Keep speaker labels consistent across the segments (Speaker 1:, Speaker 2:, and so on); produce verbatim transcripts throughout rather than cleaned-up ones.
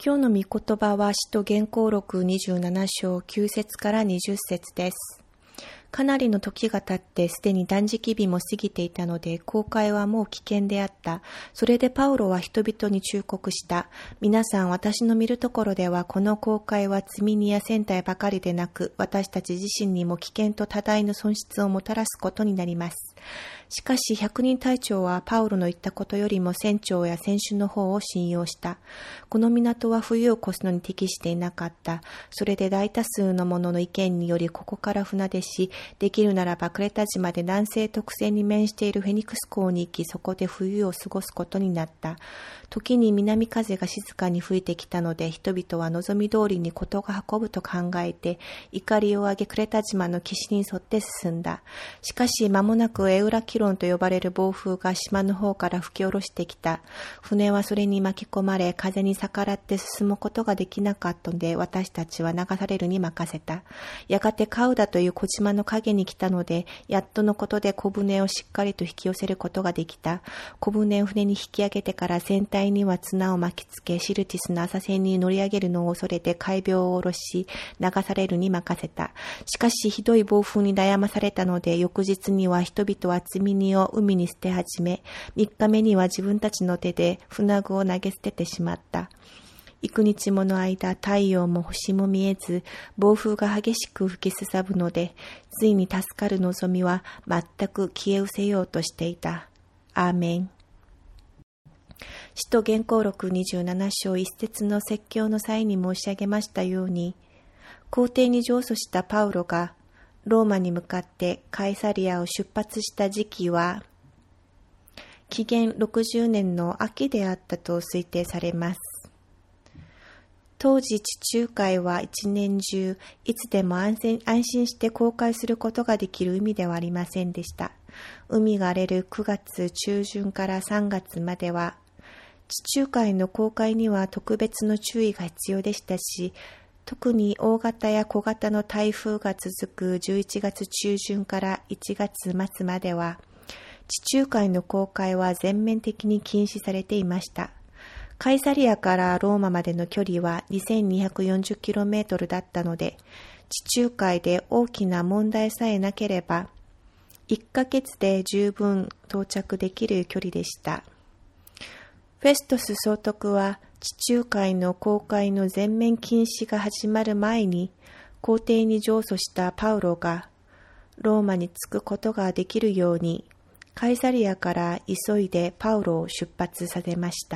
Speaker 1: 今日の御言葉は使徒言行録にじゅうなな章きゅう節からにじゅう節です。かなりの時が経ってすでに断食日も過ぎていたので、航海はもう危険であった。それでパウロは人々に忠告した。皆さん、私の見るところではこの航海は積み荷や船体ばかりでなく、私たち自身にも危険と多大の損失をもたらすことになります。しかし百人隊長はパウロの言ったことよりも船長や船主の方を信用した。この港は冬を越すのに適していなかった。それで大多数の者の意見によりここから船出し、できるならばクレタ島で南西特西に面しているフェニクス港に行き、そこで冬を過ごすことになった。時に南風が静かに吹いてきたので、人々は望み通りに事が運ぶと考えて、怒りを上げクレタ島の岸に沿って進んだ。しかし間もなくエウラキロンと呼ばれる暴風が島の方から吹き下ろしてきた。船はそれに巻き込まれ、風に逆らって進むことができなかったので、私たちは流されるに任せた。やがてカウダという小島の影に来たので、やっとのことで小舟をしっかりと引き寄せることができた。小舟を船に引き上げてから船体には綱を巻きつけ、シルティスの浅瀬に乗り上げるのを恐れて海鋲を下ろし、流されるに任せた。しかしひどい暴風に悩まされたので、翌日には人々は積み荷を海に捨て始め、三日目には自分たちの手で船具を投げ捨ててしまった。幾日もの間、太陽も星も見えず、暴風が激しく吹きすさぶので、ついに助かる望みは全く消え失せようとしていた。アーメン。使徒言行録にじゅうなな章一節の説教の際に申し上げましたように、皇帝に上訴したパウロがローマに向かってカイサリアを出発した時期は、紀元ろくじゅうねんの秋であったと推定されます。当時地中海は一年中いつでも安全、安心して航海することができる海ではありませんでした。海が荒れるくがつ中旬からさんがつまでは、地中海の航海には特別の注意が必要でしたし、特に大型や小型の台風が続くじゅういちがつ中旬からいちがつ末までは、地中海の航海は全面的に禁止されていました。カイサリアからローマまでの距離は にせんにひゃくよんじゅうキロメートル だったので、地中海で大きな問題さえなければ、いっかげつで十分到着できる距離でした。フェストス総督は地中海の航海の全面禁止が始まる前に、皇帝に上訴したパウロがローマに着くことができるように、カイサリアから急いでパウロを出発させました。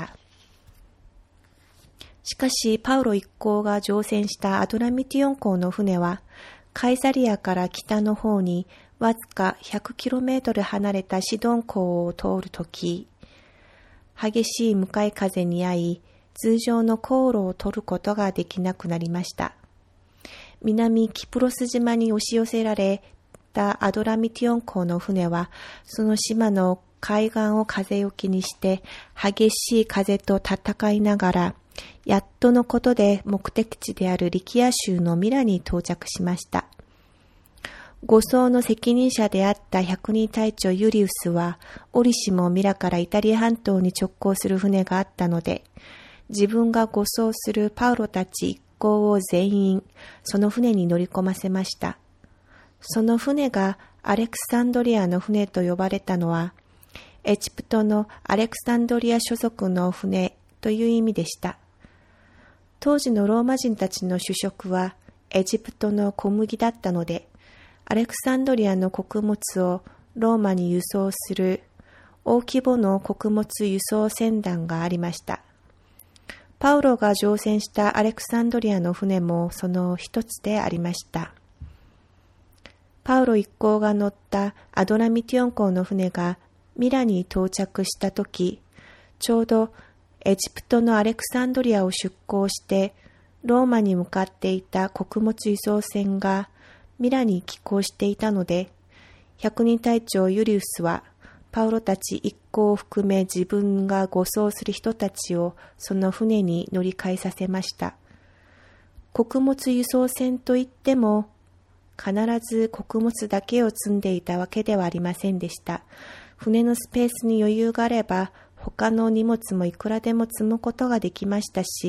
Speaker 1: しかしパウロ一行が乗船したアドラミティオン港の船は、カイサリアから北の方にわずか ひゃくキロメートル 離れたシドン港を通るとき、激しい向かい風に遭い、通常の航路を取ることができなくなりました。南キプロス島に押し寄せられたアドラミティオン港の船は、その島の海岸を風よけにして、激しい風と戦いながら、やっとのことで目的地であるリキア州のミラに到着しました。護送の責任者であった百人隊長ユリウスは、折しもミラからイタリア半島に直行する船があったので、自分が護送するパウロたち一行を全員、その船に乗り込ませました。その船がアレクサンドリアの船と呼ばれたのは、エジプトのアレクサンドリア所属の船という意味でした。当時のローマ人たちの主食はエジプトの小麦だったので、アレクサンドリアの穀物をローマに輸送する大規模の穀物輸送船団がありました。パウロが乗船したアレクサンドリアの船もその一つでありました。パウロ一行が乗ったアドラミティオン港の船がミラに到着したとき、ちょうどエジプトのアレクサンドリアを出港してローマに向かっていた穀物輸送船がミラに寄港していたので、百人隊長ユリウスはパウロたち一行を含め自分が護送する人たちをその船に乗り換えさせました。穀物輸送船といっても必ず穀物だけを積んでいたわけではありませんでした。船のスペースに余裕があれば他の荷物もいくらでも積むことができましたし、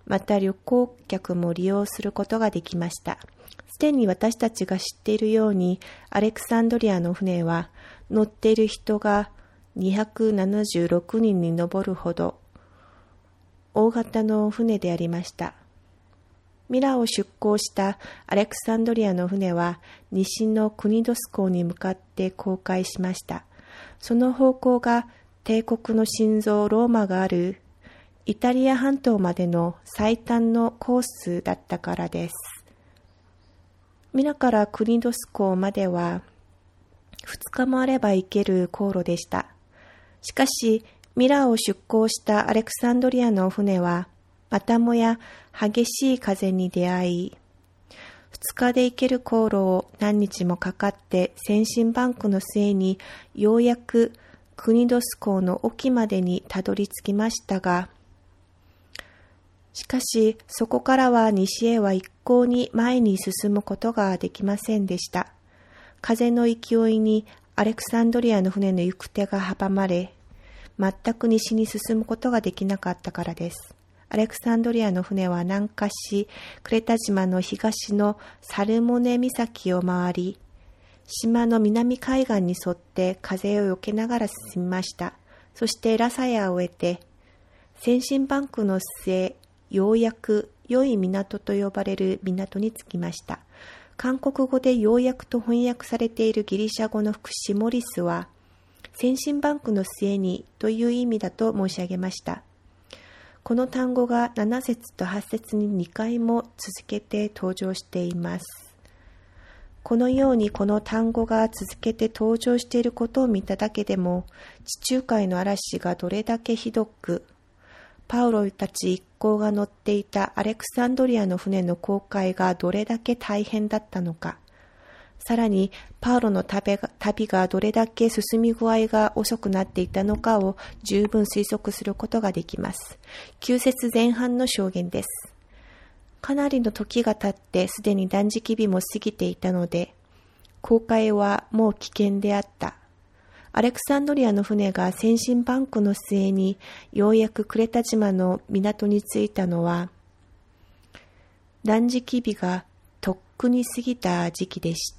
Speaker 1: また旅行客も利用することができました。すでに私たちが知っているように、アレクサンドリアの船は乗っている人がにひゃくななじゅうろくにんに上るほど大型の船でありました。ミラを出港したアレクサンドリアの船は西のクニドス港に向かって航海しました。その方向が帝国の心臓ローマがあるイタリア半島までの最短のコースだったからです。ミラからクニドス港まではふつかもあれば行ける航路でした。しかし、ミラを出港したアレクサンドリアの船は、またもや激しい風に出会い、ふつかで行ける航路を何日もかかって先進バンクの末にようやくクニドス港の沖までにたどり着きましたが、しかしそこからは西へは一向に前に進むことができませんでした。風の勢いにアレクサンドリアの船の行く手が阻まれ、全く西に進むことができなかったからです。アレクサンドリアの船は南下し、クレタ島の東のサルモネ岬を回り、島の南海岸に沿って風をよけながら進みました。そしてラサヤを得て、先進バンクの末、ようやく良い港と呼ばれる港に着きました。韓国語でようやくと翻訳されているギリシャ語の副詞モリスは、先進バンクの末にという意味だと申し上げました。この単語がなな節とはち節ににかいも続けて登場しています。このようにこの単語が続けて登場していることを見ただけでも、地中海の嵐がどれだけひどく、パウロたち一行が乗っていたアレクサンドリアの船の航海がどれだけ大変だったのか、さらにパウロの旅が、旅がどれだけ進み具合が遅くなっていたのかを十分推測することができます。きゅう節前半の証言です。かなりの時が経ってすでに断食日も過ぎていたので、航海はもう危険であった。アレクサンドリアの船が先進バンクの末にようやくクレタ島の港に着いたのは、断食日がとっくに過ぎた時期でした。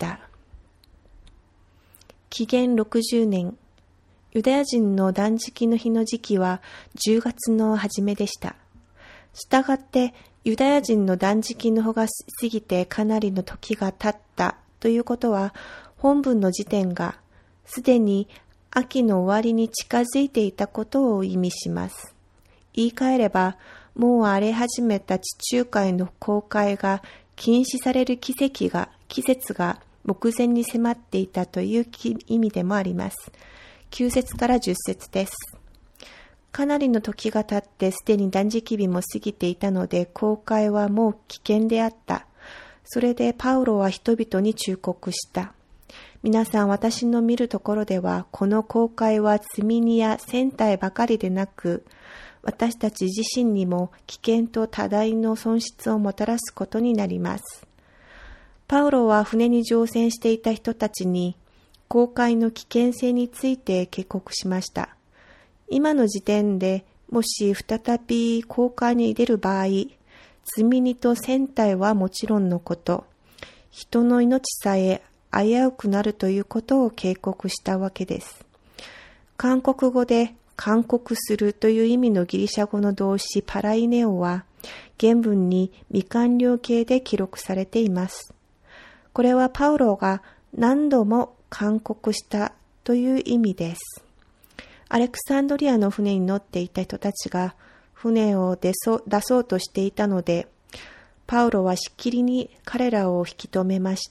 Speaker 1: 紀元ろくじゅうねん、ユダヤ人の断食の日の時期はじゅうがつの初めでした。したがって、ユダヤ人の断食の日が過ぎてかなりの時が経ったということは、本文の時点がすでに秋の終わりに近づいていたことを意味します。言い換えれば、もう荒れ始めた地中海の航海が禁止される季節が、季節が目前に迫っていたという意味でもあります。きゅう節からじゅっ節です。かなりの時が経ってすでに断食日も過ぎていたので、航海はもう危険であった。それでパウロは人々に忠告した。皆さん、私の見るところでは、この航海は積み荷や船体ばかりでなく、私たち自身にも危険と多大の損失をもたらすことになります。パウロは船に乗船していた人たちに、航海の危険性について警告しました。今の時点でもし再び航海に出る場合、積み荷と船体はもちろんのこと、人の命さえ危うくなるということを警告したわけです。韓国語で勧告するという意味のギリシャ語の動詞パライネオは原文に未完了形で記録されています。これはパウロが何度も勧告したという意味です。アレクサンドリアの船に乗っていた人たちが船を出そう、出そうとしていたので、パウロはしきりに彼らを引き止めました。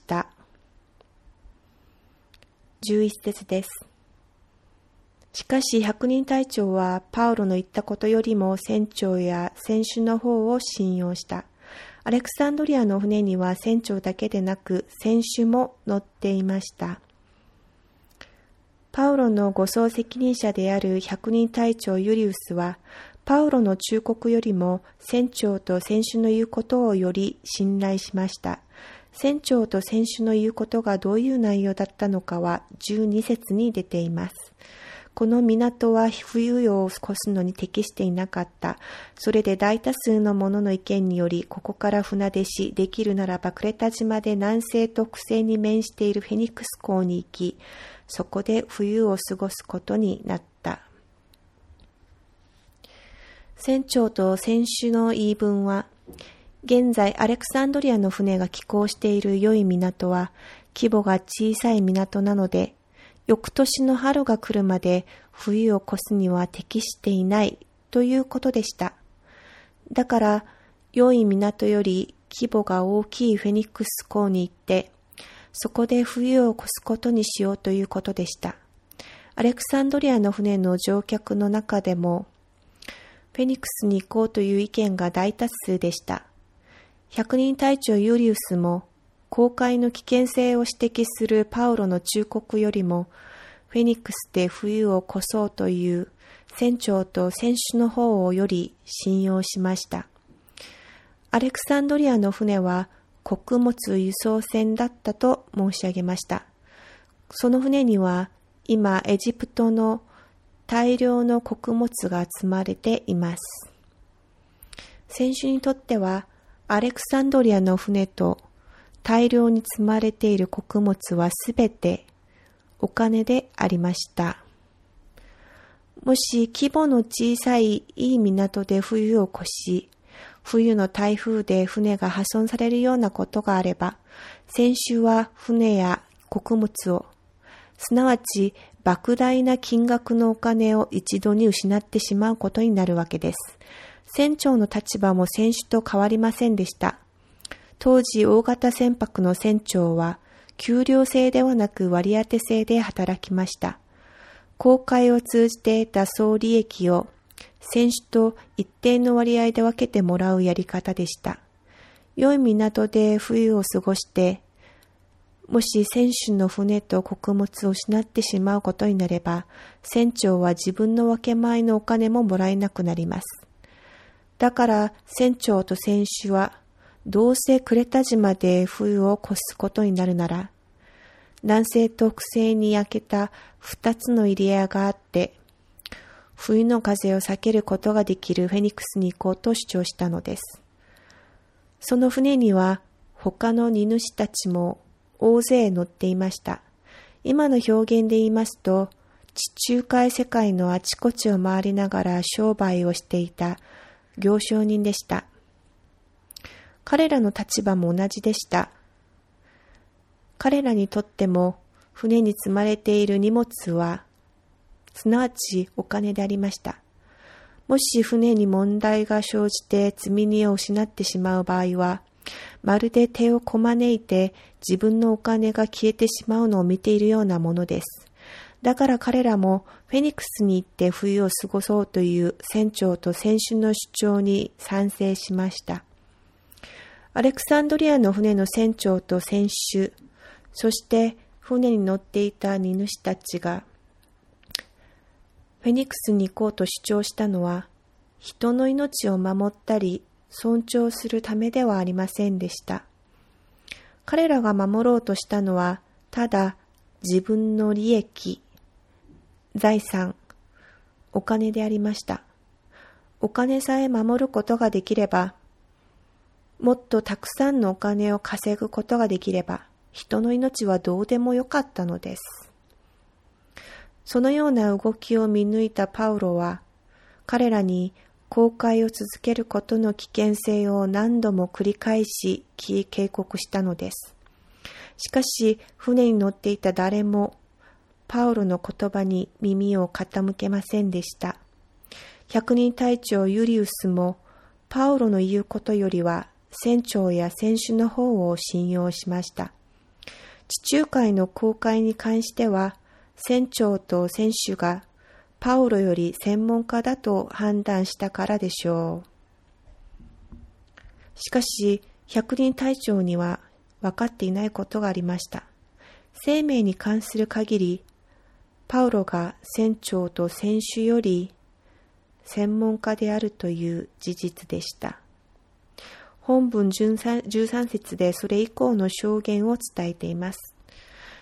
Speaker 1: じゅういち節です。しかし百人隊長はパウロの言ったことよりも船長や船首の方を信用した。アレクサンドリアの船には船長だけでなく船首も乗っていました。パウロの護送責任者である百人隊長ユリウスは、パウロの忠告よりも船長と船首の言うことをより信頼しました。船長と船首の言うことがどういう内容だったのかはじゅうに節に出ています。 この港は冬を越すのに適していなかった。それで大多数の者の意見により、ここから船出し、できるならばクレタ島で南西と北西に面しているフェニックス港に行き、そこで冬を過ごすことになった。船長と船主の言い分は、現在アレクサンドリアの船が寄港している良い港は、規模が小さい港なので、翌年の春が来るまで冬を越すには適していないということでした。だから、良い港より規模が大きいフェニックス港に行って、そこで冬を越すことにしようということでした。アレクサンドリアの船の乗客の中でも、フェニックスに行こうという意見が大多数でした。百人隊長ユリウスも、航海の危険性を指摘するパウロの忠告よりも、フェニックスで冬を越そうという船長と船主の方をより信用しました。アレクサンドリアの船は穀物輸送船だったと申し上げました。その船には今エジプトの大量の穀物が積まれています。船主にとってはアレクサンドリアの船と大量に積まれている穀物はすべてお金でありました。もし規模の小さいいい港で冬を越し、冬の台風で船が破損されるようなことがあれば、船主は船や穀物を、すなわち莫大な金額のお金を一度に失ってしまうことになるわけです。船長の立場も船主と変わりませんでした。当時大型船舶の船長は、給料制ではなく割当制で働きました。航海を通じて得た総利益を船主と一定の割合で分けてもらうやり方でした。良い港で冬を過ごして、もし船主の船と穀物を失ってしまうことになれば、船長は自分の分け前のお金ももらえなくなります。だから船長と船主は、どうせクレタ島で冬を越すことになるなら、南西と北西に開けた二つの入り江があって、冬の風を避けることができるフェニックスに行こうと主張したのです。その船には他の荷主たちも大勢乗っていました。今の表現で言いますと、地中海世界のあちこちを回りながら商売をしていた行商人でした。彼らの立場も同じでした。彼らにとっても船に積まれている荷物は、すなわちお金でありました。もし船に問題が生じて積み荷を失ってしまう場合は、まるで手をこまねいて自分のお金が消えてしまうのを見ているようなものです。だから彼らもフェニックスに行って冬を過ごそうという船長と船主の主張に賛成しました。アレクサンドリアの船の船長と船主、そして船に乗っていた荷主たちがフェニックスに行こうと主張したのは、人の命を守ったり尊重するためではありませんでした。彼らが守ろうとしたのは、ただ自分の利益、財産、お金でありました。お金さえ守ることができれば、もっとたくさんのお金を稼ぐことができれば、人の命はどうでもよかったのです。そのような動きを見抜いたパウロは、彼らに航海を続けることの危険性を何度も繰り返し警告したのです。しかし、船に乗っていた誰も、パウロの言葉に耳を傾けませんでした。百人隊長ユリウスも、パウロの言うことよりは、船長や船主の方を信用しました。地中海の航海に関しては、船長と船主がパウロより専門家だと判断したからでしょう。しかし、百人隊長には分かっていないことがありました。生命に関する限り、パウロが船長と船主より専門家であるという事実でした。本文じゅうさん節でそれ以降の証言を伝えています。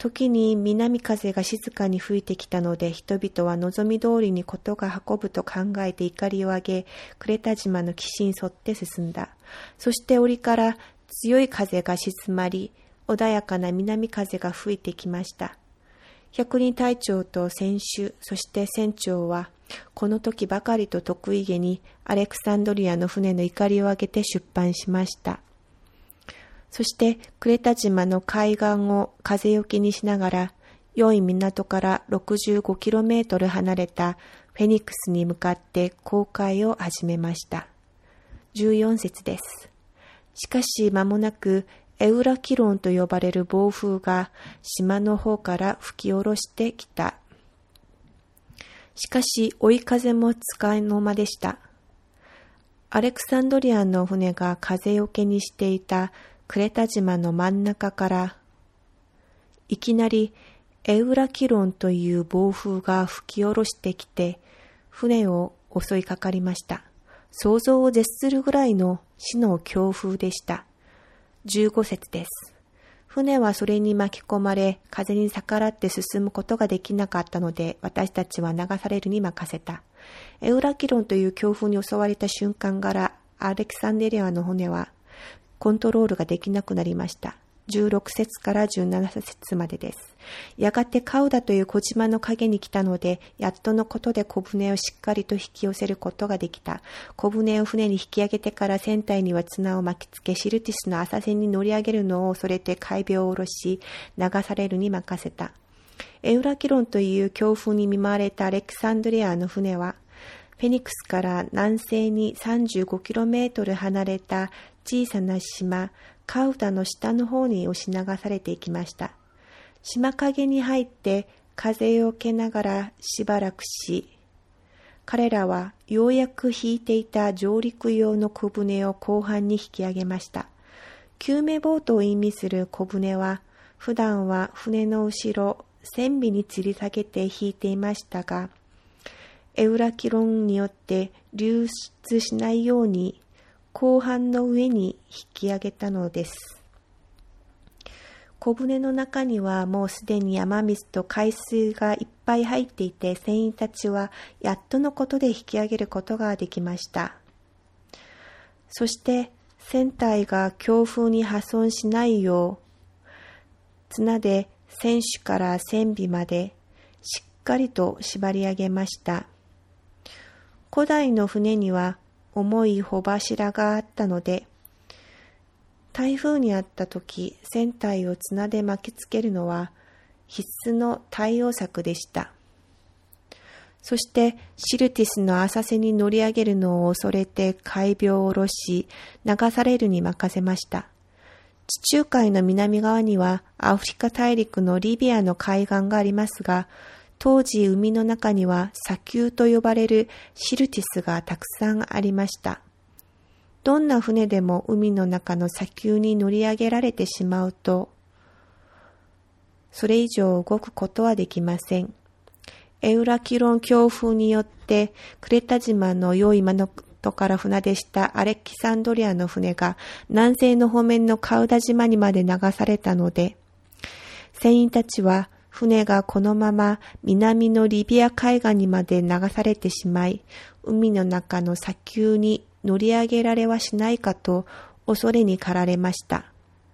Speaker 1: 時に南風が静かに吹いてきたので、人々は望み通りに事が運ぶと考えて怒りを上げ、クレタ島の岸に沿って進んだ。そして折から強い風が静まり、穏やかな南風が吹いてきました。百人隊長と船首、そして船長は、この時ばかりと得意げにアレクサンドリアの船の怒りを上げて出版しました。そしてクレタ島の海岸を風よけにしながら、良い港から ろくじゅうごキロメートル 離れたフェニックスに向かって航海を始めました。じゅうよん節です。しかし間もなくエウラキロンと呼ばれる暴風が島の方から吹き下ろしてきた。しかし追い風もつかの間でした。アレクサンドリアの船が風よけにしていたクレタ島の真ん中からいきなりエウラキロンという暴風が吹き下ろしてきて船を襲いかかりました。想像を絶するぐらいの死の強風でした。じゅうご節です。船はそれに巻き込まれ、風に逆らって進むことができなかったので、私たちは流されるに任せた。エウラキロンという強風に襲われた瞬間から、アレキサンデリアの船はコントロールができなくなりました。じゅうろく節からじゅうなな節までです。やがてカウダという小島の影に来たので、やっとのことで小舟をしっかりと引き寄せることができた。小舟を船に引き上げてから船体には綱を巻きつけ、シルティスの浅瀬に乗り上げるのを恐れて海尾を下ろし、流されるに任せた。エウラキロンという強風に見舞われたアレクサンドリアの船は、フェニックスから南西に さんじゅうごキロメートル 離れた小さな島、カウダの下の方に押し流されていきました。島陰に入って風を受けながらしばらくし、彼らはようやく引いていた上陸用の小舟を後半に引き上げました。救命ボートを意味する小舟は、普段は船の後ろ、船尾に吊り下げて引いていましたが、エウラキロンによって流出しないように後半の上に引き上げたのです。小舟の中にはもうすでに雨水と海水がいっぱい入っていて、船員たちはやっとのことで引き上げることができました。そして船体が強風に破損しないよう、綱で船首から船尾までしっかりと縛り上げました。古代の船には重い帆柱があったので、台風にあったとき、船体を綱で巻きつけるのは必須の対応策でした。そしてシルティスの浅瀬に乗り上げるのを恐れて海尾を下ろし、流されるに任せました。地中海の南側にはアフリカ大陸のリビアの海岸がありますが、当時海の中には砂丘と呼ばれるシルティスがたくさんありました。どんな船でも海の中の砂丘に乗り上げられてしまうと、それ以上動くことはできません。エウラキロン強風によってクレタ島の良い港から船出したアレキサンドリアの船が南西の方面のカウダ島にまで流されたので、船員たちは船がこのまま南のリビア海岸にまで流されてしまい、海の中の砂丘に乗り上げられはしないかと恐れに駆られました。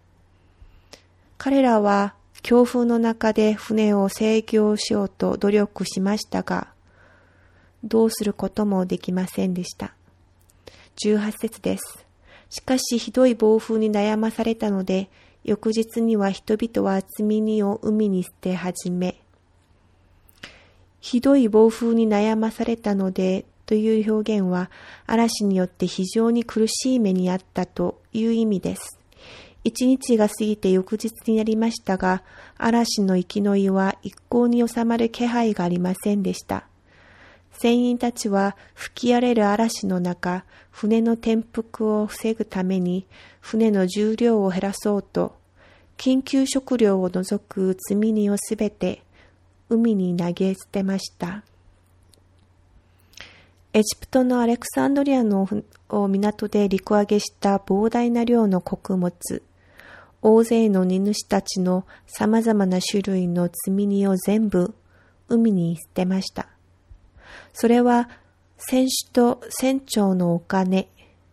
Speaker 1: 彼らは強風の中で船を制御しようと努力しましたが、どうすることもできませんでした。じゅうはち節です。しかしひどい暴風に悩まされたので、翌日には人々は積み荷を海に捨て始め、ひどい暴風に悩まされたのでという表現は嵐によって非常に苦しい目にあったという意味です。一日が過ぎて翌日になりましたが、嵐の生きのいは一向に収まる気配がありませんでした。船員たちは吹き荒れる嵐の中、船の転覆を防ぐために船の重量を減らそうと、緊急食料を除く積み荷をすべて海に投げ捨てました。エジプトのアレクサンドリアの港で陸揚げした膨大な量の穀物、 大勢の荷主たちの様々な種類の積み荷を全部海に捨てました。それは船主と船長のお金、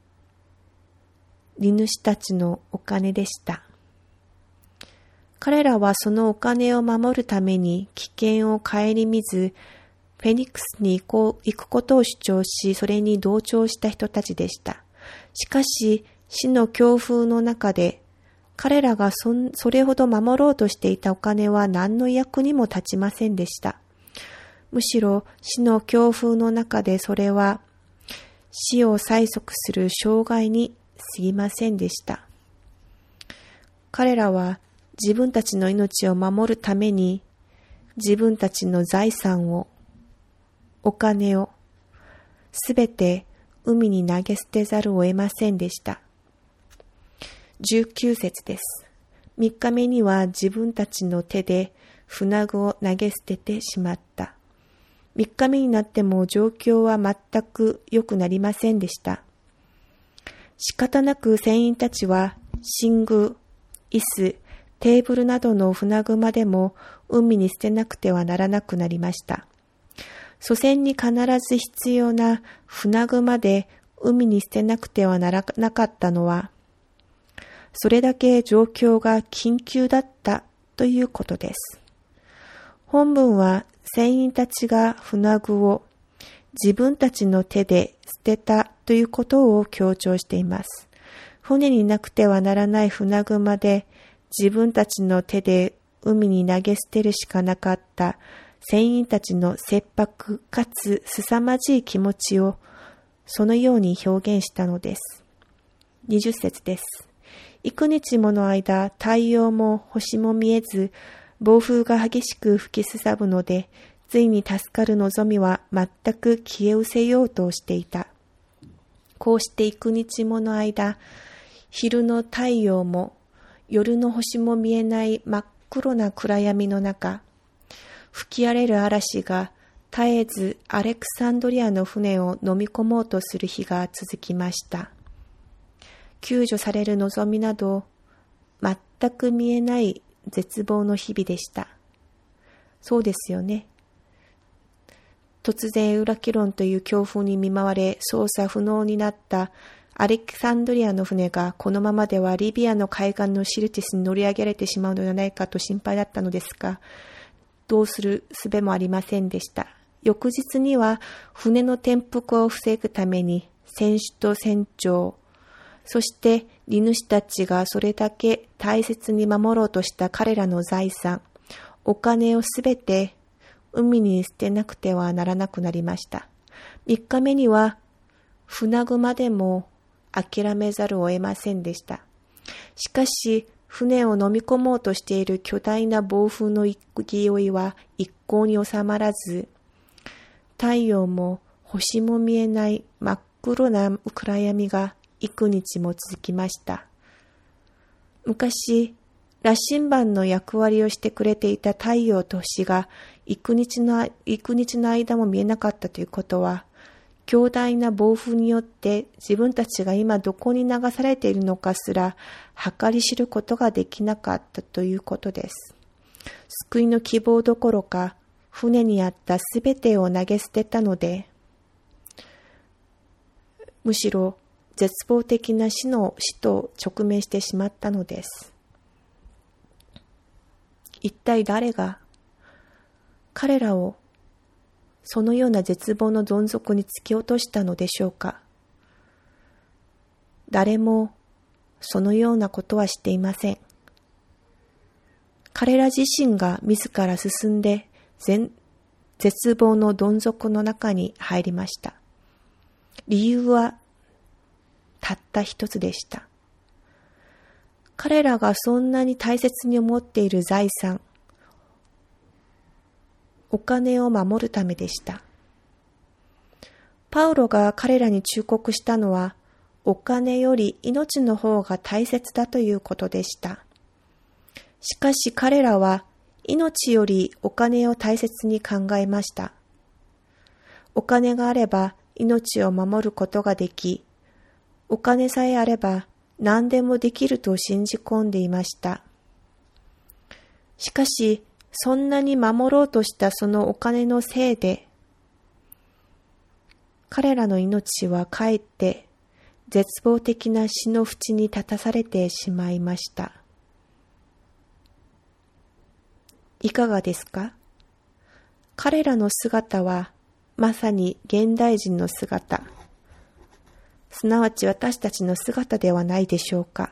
Speaker 1: 荷主たちのお金でした。彼らはそのお金を守るために危険を顧みず、フェニックスに行こう、行くことを主張し、それに同調した人たちでした。しかし、死の強風の中で、彼らが そ, それほど守ろうとしていたお金は何の役にも立ちませんでした。むしろ死の強風の中でそれは死を催促する障害に過ぎませんでした。彼らは自分たちの命を守るために自分たちの財産を、お金をすべて海に投げ捨てざるを得ませんでした。じゅうきゅう節です。三日目には自分たちの手で船具を投げ捨ててしまった。三日目になっても状況は全く良くなりませんでした。仕方なく船員たちは寝具、椅子、テーブルなどの船具までも海に捨てなくてはならなくなりました。祖先に必ず必要な船具まで海に捨てなくてはならなかったのは、それだけ状況が緊急だったということです。本文は船員たちが船具を自分たちの手で捨てたということを強調しています。船になくてはならない船具まで自分たちの手で海に投げ捨てるしかなかった船員たちの切迫かつ凄まじい気持ちをそのように表現したのです。にじゅっ節です。幾日もの間、太陽も星も見えず、暴風が激しく吹きすさぶので、ついに助かる望みは全く消え失せようとしていた。こうして幾日もの間、昼の太陽も夜の星も見えない真っ黒な暗闇の中、吹き荒れる嵐が絶えずアレクサンドリアの船を飲み込もうとする日が続きました。救助される望みなど全く見えない絶望の日々でした。そうですよね。突然ウラキロンという強風に見舞われ操作不能になったアレキサンドリアの船がこのままではリビアの海岸のシルティスに乗り上げられてしまうのではないかと心配だったのですが、どうする術もありませんでした。翌日には船の転覆を防ぐために船主と船長、そして荷主たちがそれだけ大切に守ろうとした彼らの財産、お金をすべて海に捨てなくてはならなくなりました。三日目には船具までも諦めざるを得ませんでした。しかし船を飲み込もうとしている巨大な暴風の勢いは一向に収まらず、太陽も星も見えない真っ黒な暗闇が幾日も続きました。昔、羅針盤の役割をしてくれていた太陽と星が幾日の、幾日の間も見えなかったということは、強大な暴風によって自分たちが今どこに流されているのかすら計り知ることができなかったということです。救いの希望どころか、船にあったすべてを投げ捨てたので、むしろ絶望的な死の死と直面してしまったのです。一体誰が彼らをそのような絶望のどん底に突き落としたのでしょうか。誰もそのようなことはしていません。彼ら自身が自ら進んで全絶望のどん底の中に入りました。理由はたった一つでした。彼らがそんなに大切に思っている財産、お金を守るためでした。パウロが彼らに忠告したのは、お金より命の方が大切だということでした。しかし彼らは命よりお金を大切に考えました。お金があれば命を守ることができ、お金さえあれば何でもできると信じ込んでいました。しかし、そんなに守ろうとしたそのお金のせいで、彼らの命はかえって絶望的な死の淵に立たされてしまいました。いかがですか？彼らの姿はまさに現代人の姿、すなわち私たちの姿ではないでしょうか。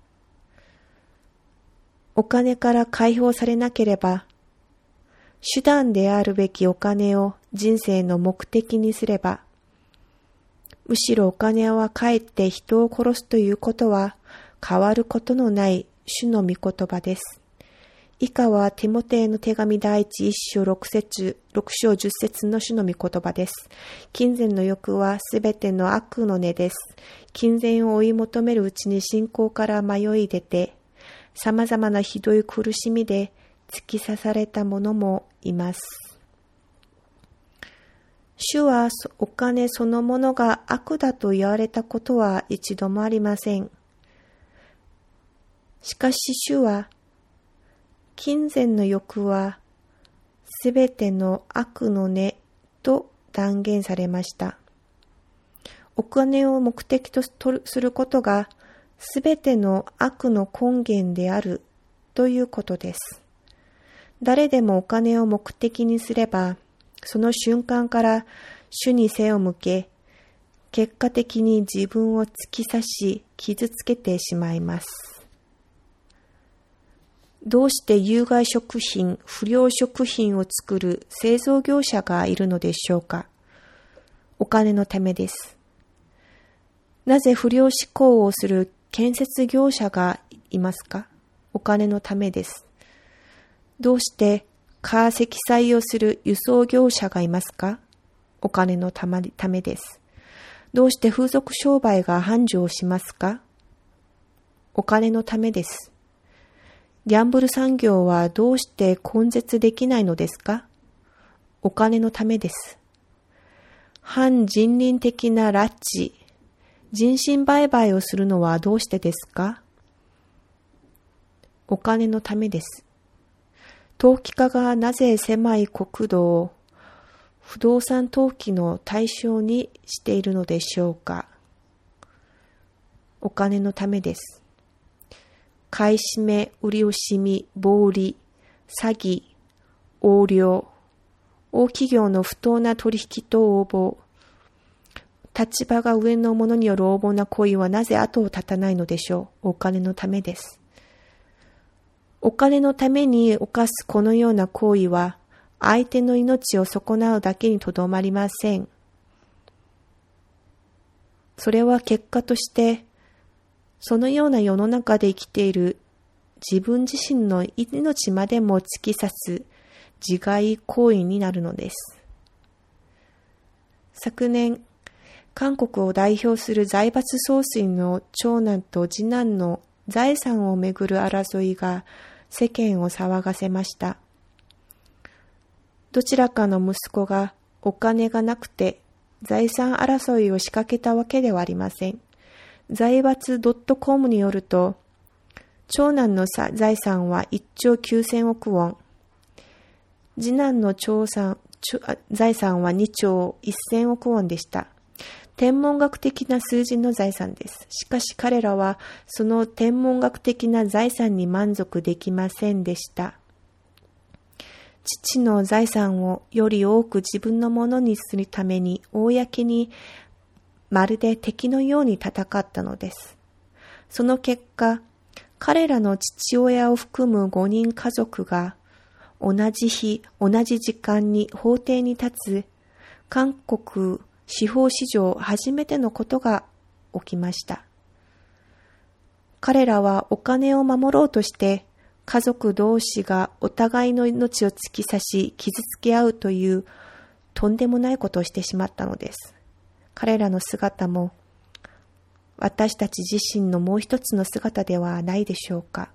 Speaker 1: お金から解放されなければ、手段であるべきお金を人生の目的にすれば、むしろお金はかえって人を殺すということは変わることのない主の御言葉です。以下はティモテへの手紙第一一章六節、六章十節の主の御言葉です。金銭の欲はすべての悪の根です。金銭を追い求めるうちに信仰から迷い出て、様々なひどい苦しみで突き刺された者もいます。主はお金そのものが悪だと言われたことは一度もありません。しかし主は、金銭の欲はすべての悪の根と断言されました。お金を目的とすることがすべての悪の根源であるということです。誰でもお金を目的にすれば、その瞬間から主に背を向け、結果的に自分を突き刺し傷つけてしまいます。どうして有害食品、不良食品を作る製造業者がいるのでしょうか。お金のためです。なぜ不良志向をする建設業者がいますか。お金のためです。どうしてカー積載をする輸送業者がいますか。お金のためです。どうして風俗商売が繁盛しますか。お金のためです。ギャンブル産業はどうして根絶できないのですか。お金のためです。反人倫的な拉致、人身売買をするのはどうしてですか。お金のためです。投機家がなぜ狭い国土を不動産投機の対象にしているのでしょうか。お金のためです。買い占め、売り惜しみ、暴利、詐欺、横領、大企業の不当な取引と横暴、立場が上の者による横暴な行為はなぜ後を絶たないのでしょう。お金のためです。お金のために犯すこのような行為は、相手の命を損なうだけにとどまりません。それは結果として、そのような世の中で生きている自分自身の命までも突き刺す自害行為になるのです。昨年、韓国を代表する財閥総帥の長男と次男の財産をめぐる争いが世間を騒がせました。どちらかの息子がお金がなくて財産争いを仕掛けたわけではありません。財閥 .com によると、長男の財産はいっちょうきゅうせんおくウォン、次男の長産財産はにちょうせんおくウォンでした。天文学的な数字の財産です。しかし彼らはその天文学的な財産に満足できませんでした。父の財産をより多く自分のものにするために公にまるで敵のように戦ったのです。その結果、彼らの父親を含むごにん家族が同じ日、同じ時間に法廷に立つ韓国司法史上初めてのことが起きました。彼らはお金を守ろうとして家族同士がお互いの命を突き刺し傷つけ合うというとんでもないことをしてしまったのです。彼らの姿も私たち自身のもう一つの姿ではないでしょうか。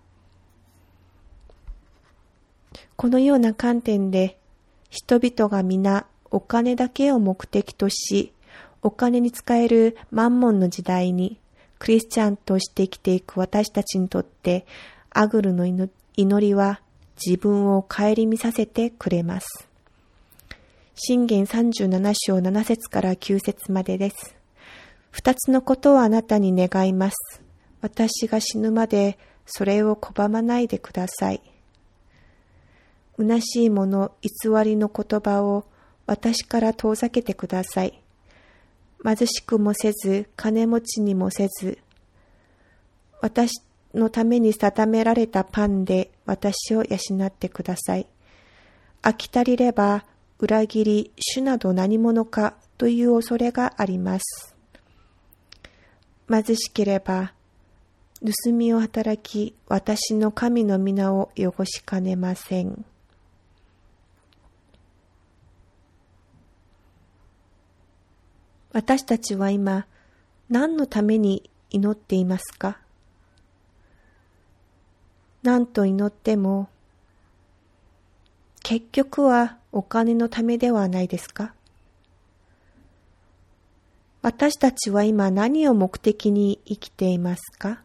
Speaker 1: このような観点で人々が皆お金だけを目的とし、お金に使えるマンモンの時代にクリスチャンとして生きていく私たちにとって、アグルの祈りは自分を顧みさせてくれます。箴言さんじゅうなな章なな節からきゅう節までです。二つのことをあなたに願います。私が死ぬまでそれを拒まないでください。虚しいもの、偽りの言葉を私から遠ざけてください。貧しくもせず、金持ちにもせず、私のために定められたパンで私を養ってください。飽き足りれば、裏切り、主など何者かという恐れがあります。貧しければ、盗みを働き、私の神の皆を汚しかねません。私たちは今、何のために祈っていますか？何と祈っても、結局はお金のためではないですか？私たちは今何を目的に生きていますか？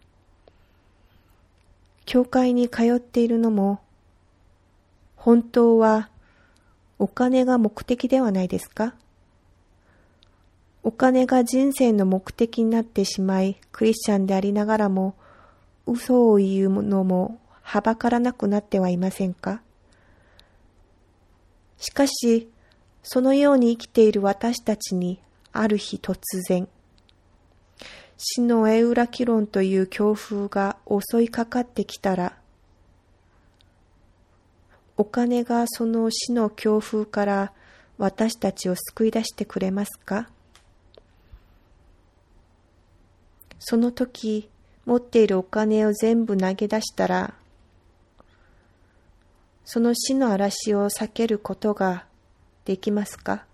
Speaker 1: 教会に通っているのも、本当はお金が目的ではないですか？お金が人生の目的になってしまい、クリスチャンでありながらも、嘘を言うのもはばからなくなってはいませんか？しかし、そのように生きている私たちに、ある日突然、死のエウラキロンという強風が襲いかかってきたら、お金がその死の強風から私たちを救い出してくれますか？その時、持っているお金を全部投げ出したら、その死の嵐を避けることができますか？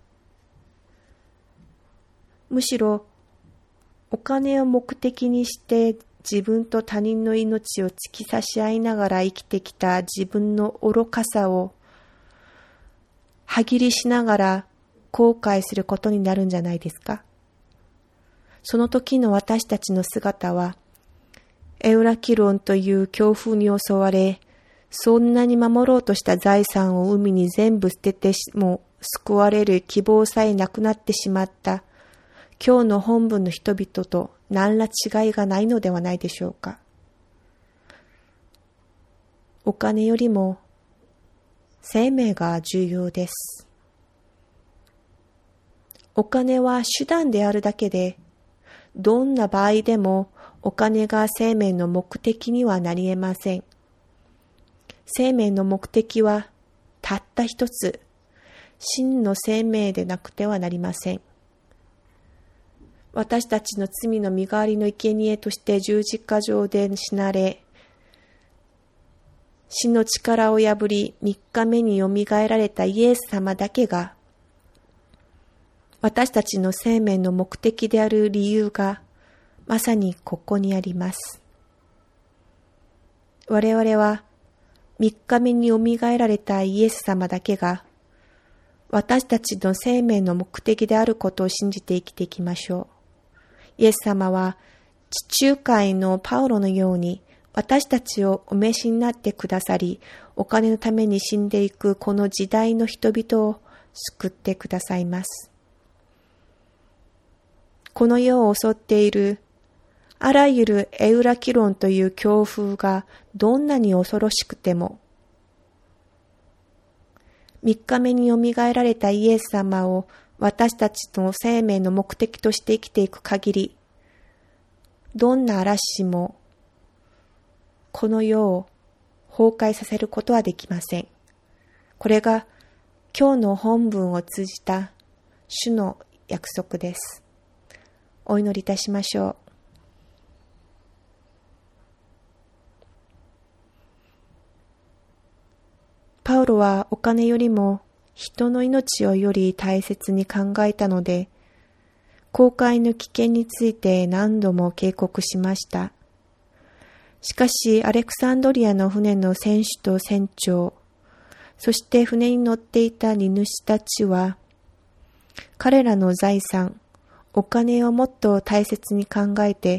Speaker 1: むしろ、お金を目的にして自分と他人の命を突き刺し合いながら生きてきた自分の愚かさを歯切りしながら後悔することになるんじゃないですか？その時の私たちの姿は、エウラキロンという強風に襲われ、そんなに守ろうとした財産を海に全部捨てても救われる希望さえなくなってしまった今日の本文の人々と何ら違いがないのではないでしょうか。お金よりも生命が重要です。お金は手段であるだけで、どんな場合でもお金が生命の目的にはなり得ません。生命の目的はたった一つ、真の生命でなくてはなりません。私たちの罪の身代わりの生贄として十字架上で死なれ、死の力を破り三日目によみがえられたイエス様だけが、私たちの生命の目的である理由がまさにここにあります。我々は三日目によみがえられたイエス様だけが私たちの生命の目的であることを信じて生きていきましょう。イエス様は地中海のパウロのように私たちをお召しになってくださり、お金のために死んでいくこの時代の人々を救ってくださいます。この世を襲っているあらゆるエウラキロンという強風がどんなに恐ろしくても、三日目によみがえられたイエス様を私たちの生命の目的として生きていく限り、どんな嵐もこの世を崩壊させることはできません。これが今日の本文を通じた主の約束です。お祈りいたしましょう。パウロはお金よりも人の命をより大切に考えたので、航海の危険について何度も警告しました。しかし、アレクサンドリアの船の船主と船長、そして船に乗っていた荷主たちは、彼らの財産、お金をもっと大切に考えて、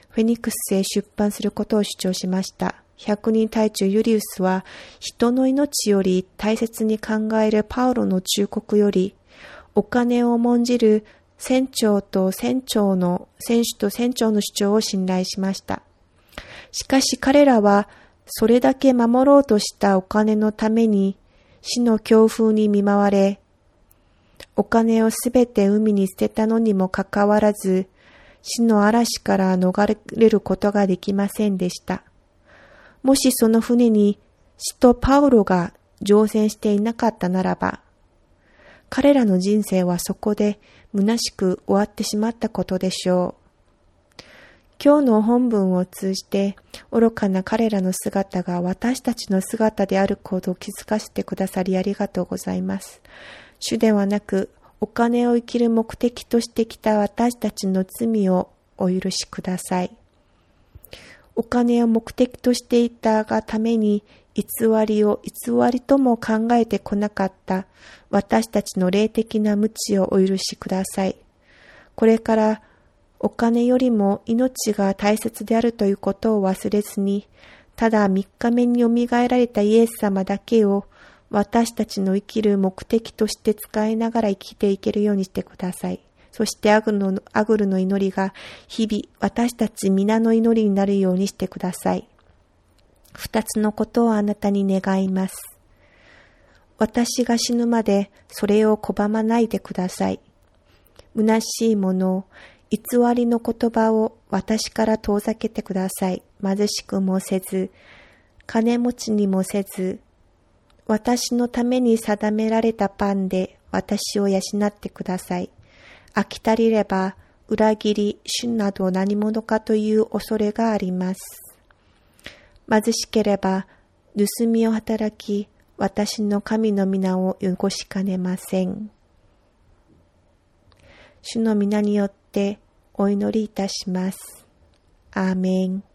Speaker 1: フェニックスへ出版することを主張しました。百人隊長ユリウスは、人の命より大切に考えるパウロの忠告より、お金を重んじる船長と船長の、船主と船長の主張を信頼しました。しかし彼らは、それだけ守ろうとしたお金のために、死の強風に見舞われ、お金をすべて海に捨てたのにもかかわらず、死の嵐から逃れることができませんでした。もしその船に使徒パウロが乗船していなかったならば、彼らの人生はそこで虚しく終わってしまったことでしょう。今日の本文を通じて、愚かな彼らの姿が私たちの姿であることを気づかせてくださりありがとうございます。主ではなく、お金を生きる目的としてきた私たちの罪をお許しください。お金を目的としていたがために偽りを偽りとも考えてこなかった私たちの霊的な無知をお許しください。これからお金よりも命が大切であるということを忘れずに、ただ三日目によみがえられたイエス様だけを私たちの生きる目的として使いながら生きていけるようにしてください。そしてアグルの、アグルの祈りが日々私たち皆の祈りになるようにしてください。二つのことをあなたに願います。私が死ぬまでそれを拒まないでください。虚しいもの、偽りの言葉を私から遠ざけてください。貧しくもせず、金持ちにもせず、私のために定められたパンで私を養ってください。飽き足りれば裏切り、主など何者かという恐れがあります。貧しければ盗みを働き、私の神の皆を汚しかねません。主の皆によってお祈りいたします。アーメン。